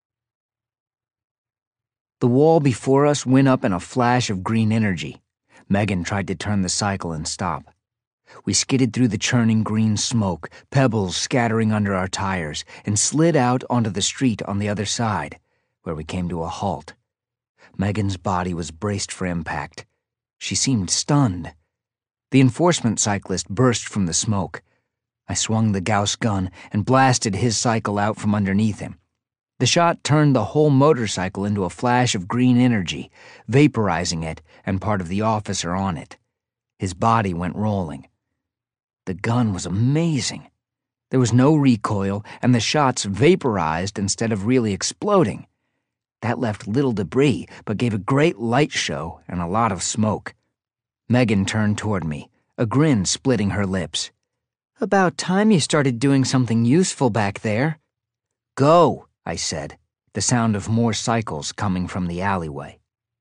The wall before us went up in a flash of green energy. Megan tried to turn the cycle and stop. We skidded through the churning green smoke, pebbles scattering under our tires, and slid out onto the street on the other side, where we came to a halt. Megan's body was braced for impact. She seemed stunned. The enforcement cyclist burst from the smoke. I swung the Gauss gun and blasted his cycle out from underneath him. The shot turned the whole motorcycle into a flash of green energy, vaporizing it and part of the officer on it. His body went rolling. The gun was amazing. There was no recoil, and the shots vaporized instead of really exploding. That left little debris, but gave a great light show and a lot of smoke. Megan turned toward me, a grin splitting her lips. "About time you started doing something useful back there." "Go," I said, the sound of more cycles coming from the alleyway.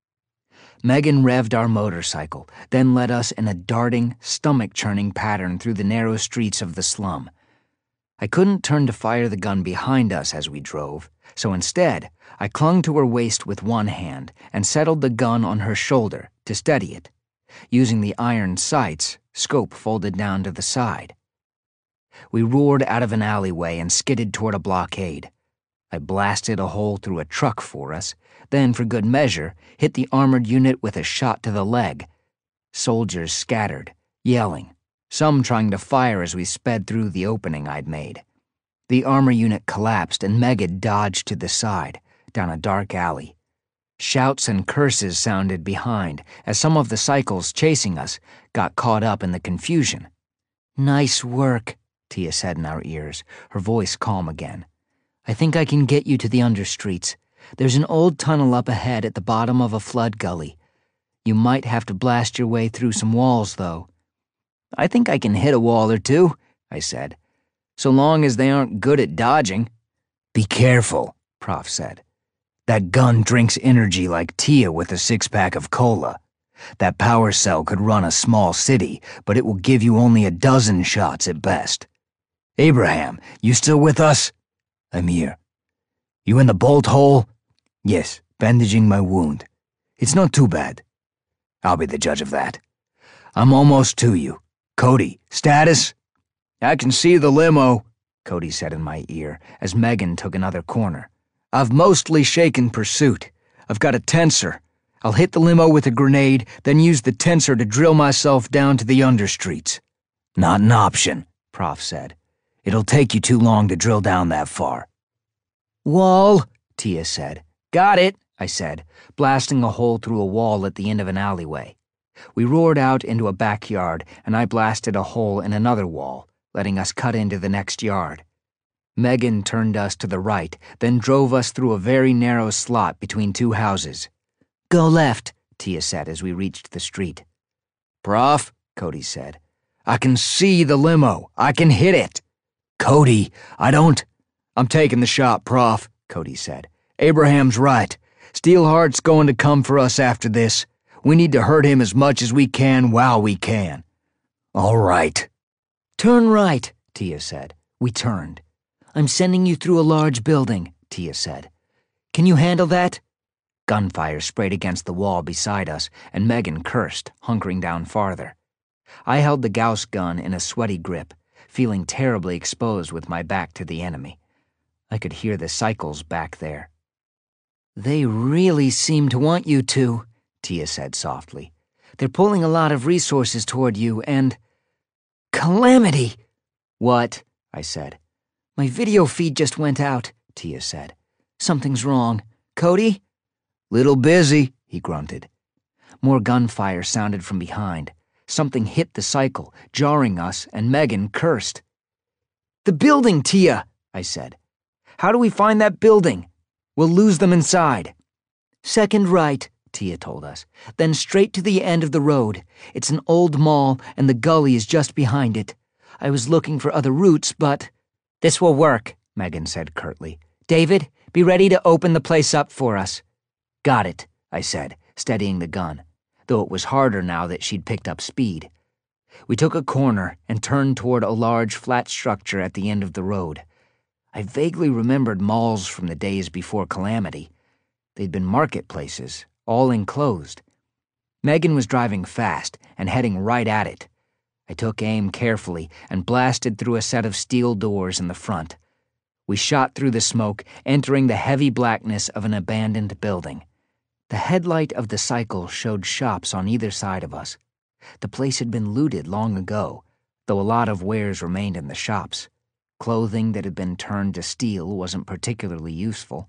Megan revved our motorcycle, then led us in a darting, stomach-churning pattern through the narrow streets of the slum. I couldn't turn to fire the gun behind us as we drove, so instead, I clung to her waist with one hand and settled the gun on her shoulder to steady it, using the iron sights, scope folded down to the side. We roared out of an alleyway and skidded toward a blockade. I blasted a hole through a truck for us, then, for good measure, hit the armored unit with a shot to the leg. Soldiers scattered, yelling, some trying to fire as we sped through the opening I'd made. The armor unit collapsed and Megan dodged to the side, down a dark alley. Shouts and curses sounded behind as some of the cycles chasing us got caught up in the confusion. "Nice work," Tia said in our ears, her voice calm again. "I think I can get you to the understreets. There's an old tunnel up ahead at the bottom of a flood gully. You might have to blast your way through some walls, though." "I think I can hit a wall or two," I said, "so long as they aren't good at dodging." "Be careful," Prof said. "That gun drinks energy like Tia with a six-pack of cola. That power cell could run a small city, but it will give you only a dozen shots at best. Abraham, you still with us?" "I'm here." "You in the bolt hole?" "Yes, bandaging my wound. It's not too bad." "I'll be the judge of that. I'm almost to you. Cody, status?" "I can see the limo," Cody said in my ear as Megan took another corner. "I've mostly shaken pursuit. I've got a tensor. I'll hit the limo with a grenade, then use the tensor to drill myself down to the understreets." "Not an option," Prof said. "It'll take you too long to drill down that far." "Wall," Tia said. "Got it," I said, blasting a hole through a wall at the end of an alleyway. We roared out into a backyard, and I blasted a hole in another wall, letting us cut into the next yard. Megan turned us to the right, then drove us through a very narrow slot between two houses. "Go left," Tia said as we reached the street. "Prof," Cody said, "I can see the limo. I can hit it." "Cody, I don't—" "I'm taking the shot, Prof," Cody said. "Abraham's right. Steelheart's going to come for us after this. We need to hurt him as much as we can while we can." "All right." "Turn right," Tia said. We turned. "I'm sending you through a large building," Tia said. "Can you handle that?" Gunfire sprayed against the wall beside us, and Megan cursed, hunkering down farther. I held the Gauss gun in a sweaty grip, feeling terribly exposed with my back to the enemy. I could hear the cycles back there. "They really seem to want you to," Tia said softly. "They're pulling a lot of resources toward you, and... Calamity!" "What?" I said. "My video feed just went out," Tia said. "Something's wrong. Cody?" "Little busy," he grunted. More gunfire sounded from behind. Something hit the cycle, jarring us, and Megan cursed. "The building, Tia," I said. "How do we find that building? We'll lose them inside." "Second right," Tia told us. "Then straight to the end of the road. It's an old mall, and the gully is just behind it. I was looking for other routes, but—" "This will work," Megan said curtly. "David, be ready to open the place up for us." "Got it," I said, steadying the gun, though it was harder now that she'd picked up speed. We took a corner and turned toward a large, flat structure at the end of the road. I vaguely remembered malls from the days before Calamity. They'd been marketplaces, all enclosed. Megan was driving fast and heading right at it. I took aim carefully and blasted through a set of steel doors in the front. We shot through the smoke, entering the heavy blackness of an abandoned building. The headlight of the cycle showed shops on either side of us. The place had been looted long ago, though a lot of wares remained in the shops. Clothing that had been turned to steel wasn't particularly useful.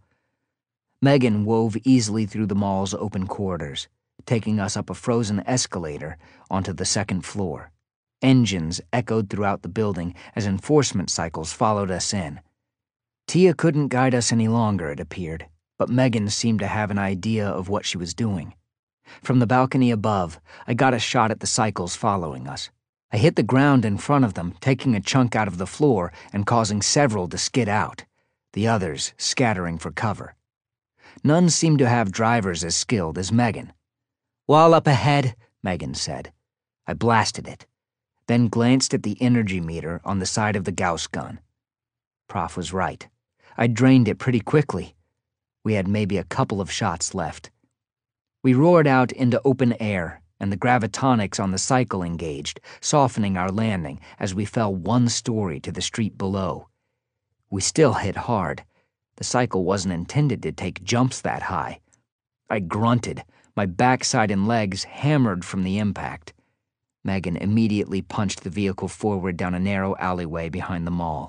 Megan wove easily through the mall's open corridors, taking us up a frozen escalator onto the second floor. Engines echoed throughout the building as enforcement cycles followed us in. Tia couldn't guide us any longer, it appeared, but Megan seemed to have an idea of what she was doing. From the balcony above, I got a shot at the cycles following us. I hit the ground in front of them, taking a chunk out of the floor and causing several to skid out, the others scattering for cover. None seemed to have drivers as skilled as Megan. "Wall up ahead," Megan said. I blasted it, then glanced at the energy meter on the side of the Gauss gun. Prof was right. I drained it pretty quickly. We had maybe a couple of shots left. We roared out into open air, and the gravitonics on the cycle engaged, softening our landing as we fell one story to the street below. We still hit hard. The cycle wasn't intended to take jumps that high. I grunted, my backside and legs hammered from the impact. Megan immediately punched the vehicle forward down a narrow alleyway behind the mall.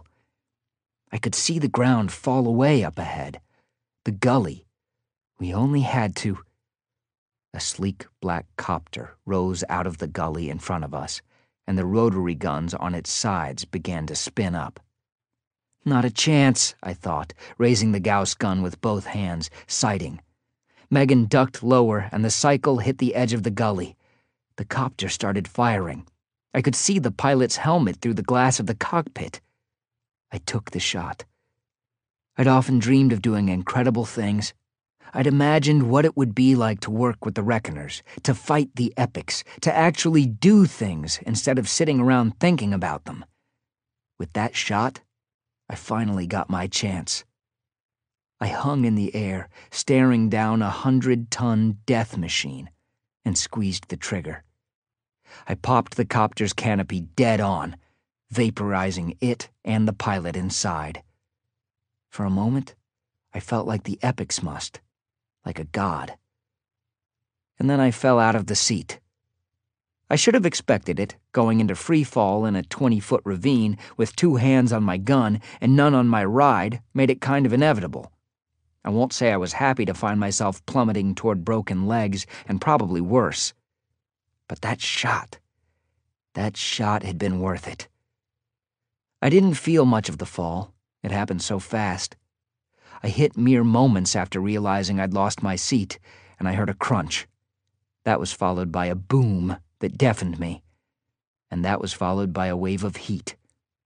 I could see the ground fall away up ahead. The gully. We only had to... A sleek black copter rose out of the gully in front of us, and the rotary guns on its sides began to spin up. Not a chance, I thought, raising the Gauss gun with both hands, sighting. Megan ducked lower, and the cycle hit the edge of the gully. The copter started firing. I could see the pilot's helmet through the glass of the cockpit. I took the shot. I'd often dreamed of doing incredible things. I'd imagined what it would be like to work with the Reckoners, to fight the epics, to actually do things instead of sitting around thinking about them. With that shot, I finally got my chance. I hung in the air, staring down a 100-ton death machine, and squeezed the trigger. I popped the copter's canopy dead on, vaporizing it and the pilot inside. For a moment, I felt like the epics must, like a god. And then I fell out of the seat. I should have expected it, going into free fall in a 20-foot ravine with 2 hands on my gun and none on my ride made it kind of inevitable. I won't say I was happy to find myself plummeting toward broken legs and probably worse. But that shot had been worth it. I didn't feel much of the fall. It happened so fast. I hit mere moments after realizing I'd lost my seat, and I heard a crunch. That was followed by a boom that deafened me, and that was followed by a wave of heat.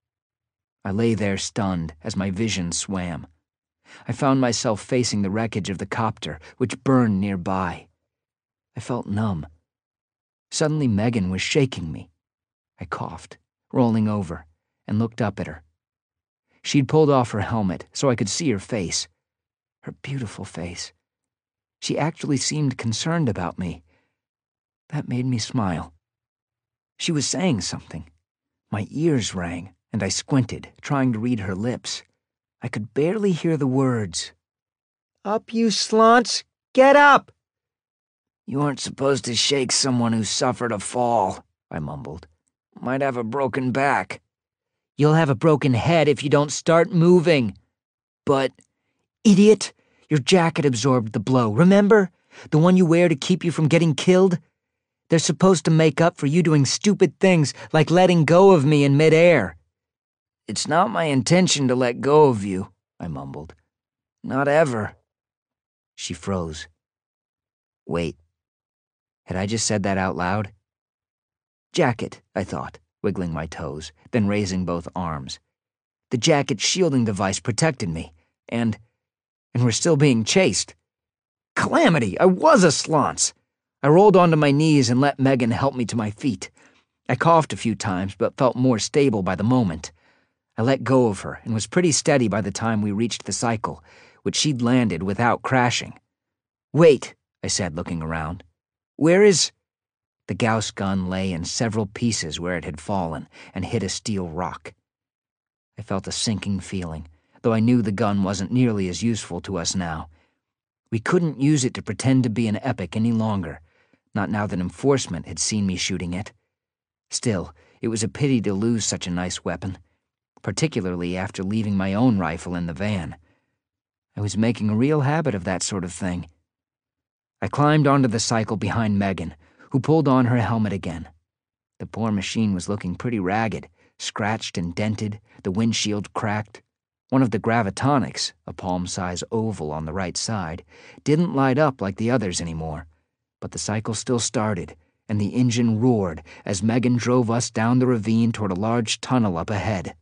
I lay there stunned as my vision swam. I found myself facing the wreckage of the copter, which burned nearby. I felt numb. Suddenly Megan was shaking me. I coughed, rolling over, and looked up at her. She'd pulled off her helmet so I could see her face. Her beautiful face. She actually seemed concerned about me. That made me smile. She was saying something. My ears rang, and I squinted, trying to read her lips. I could barely hear the words. "Up, you slunts! Get up!" "You aren't supposed to shake someone who suffered a fall," I mumbled. "Might have a broken back." "You'll have a broken head if you don't start moving." "But—" "Idiot! Your jacket absorbed the blow, remember? The one you wear to keep you from getting killed? They're supposed to make up for you doing stupid things like letting go of me in midair." "It's not my intention to let go of you," I mumbled. "Not ever." She froze. Wait. Had I just said that out loud? Jacket, I thought, wiggling my toes, then raising both arms. The jacket shielding device protected me, and we're still being chased. Calamity! I was a slonce! I rolled onto my knees and let Megan help me to my feet. I coughed a few times, but felt more stable by the moment. I let go of her and was pretty steady by the time we reached the cycle, which she'd landed without crashing. "Wait," I said, looking around. "Where is—" The Gauss gun lay in several pieces where it had fallen and hit a steel rock. I felt a sinking feeling, though I knew the gun wasn't nearly as useful to us now. We couldn't use it to pretend to be an epic any longer, not now that enforcement had seen me shooting it. Still, it was a pity to lose such a nice weapon, particularly after leaving my own rifle in the van. I was making a real habit of that sort of thing. I climbed onto the cycle behind Megan, who pulled on her helmet again. The poor machine was looking pretty ragged, scratched and dented, the windshield cracked. One of the gravitonics, a palm-size oval on the right side, didn't light up like the others anymore, but the cycle still started, and the engine roared as Megan drove us down the ravine toward a large tunnel up ahead.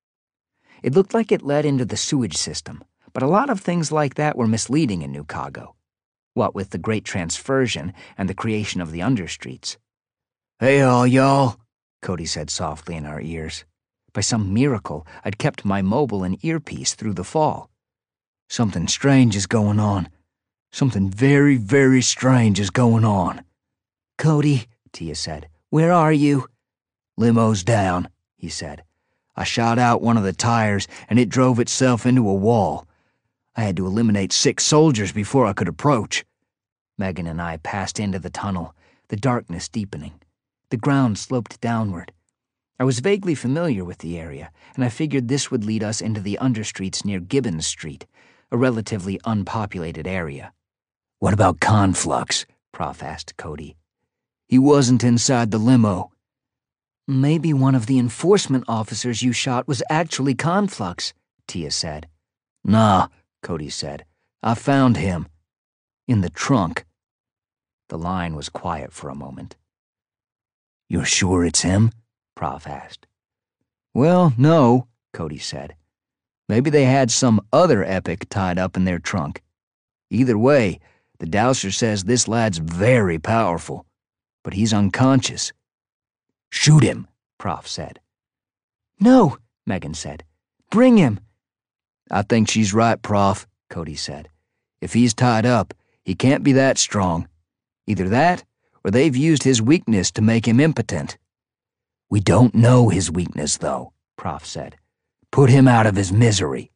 It looked like it led into the sewage system, but a lot of things like that were misleading in New Cago. What with the Great Transversion and the creation of the understreets. "Hey all, y'all," Cody said softly in our ears. By some miracle, I'd kept my mobile and earpiece through the fall. "Something strange is going on. Something very, very strange is going on." "Cody," Tia said, "where are you?" "Limo's down," he said. "I shot out one of the tires and it drove itself into a wall. I had to eliminate 6 soldiers before I could approach." Megan and I passed into the tunnel, the darkness deepening. The ground sloped downward. I was vaguely familiar with the area, and I figured this would lead us into the understreets near Gibbons Street, a relatively unpopulated area. "What about Conflux?" Prof asked Cody. "He wasn't inside the limo." "Maybe one of the enforcement officers you shot was actually Conflux," Tia said. "Nah," Cody said. "I found him. In the trunk." The line was quiet for a moment. "You're sure it's him?" Prof asked. "Well, no," Cody said. "Maybe they had some other epic tied up in their trunk. Either way, the douser says this lad's very powerful, but he's unconscious." "Shoot him," Prof said. "No," Megan said. "Bring him." "I think she's right, Prof," Cody said. "If he's tied up, he can't be that strong. Either that, or they've used his weakness to make him impotent." "We don't know his weakness, though," Prof said. "Put him out of his misery."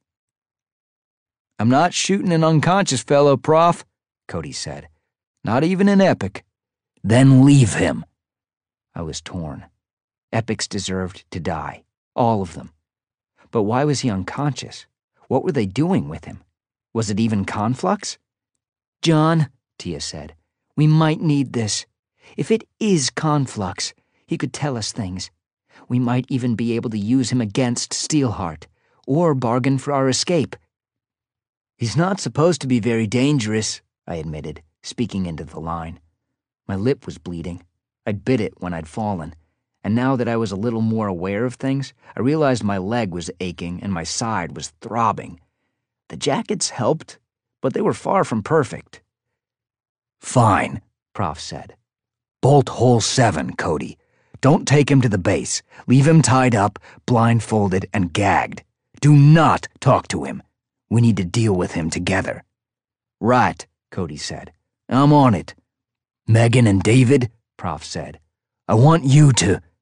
"I'm not shooting an unconscious fellow, Prof," Cody said. "Not even an epic." "Then leave him." I was torn. Epics deserved to die. All of them. But why was he unconscious? What were they doing with him? Was it even Conflux? "John," Tia said, "we might need this. If it is Conflux, he could tell us things. We might even be able to use him against Steelheart, or bargain for our escape." "He's not supposed to be very dangerous," I admitted, speaking into the line. My lip was bleeding. I'd bit it when I'd fallen, and now that I was a little more aware of things, I realized my leg was aching and my side was throbbing. The jackets helped, but they were far from perfect. "Fine," Prof said. "Bolt hole 7, Cody. Don't take him to the base. Leave him tied up, blindfolded, and gagged. Do not talk to him. We need to deal with him together." Right, Cody said. I'm on it. Megan and David, Prof said. I want you to...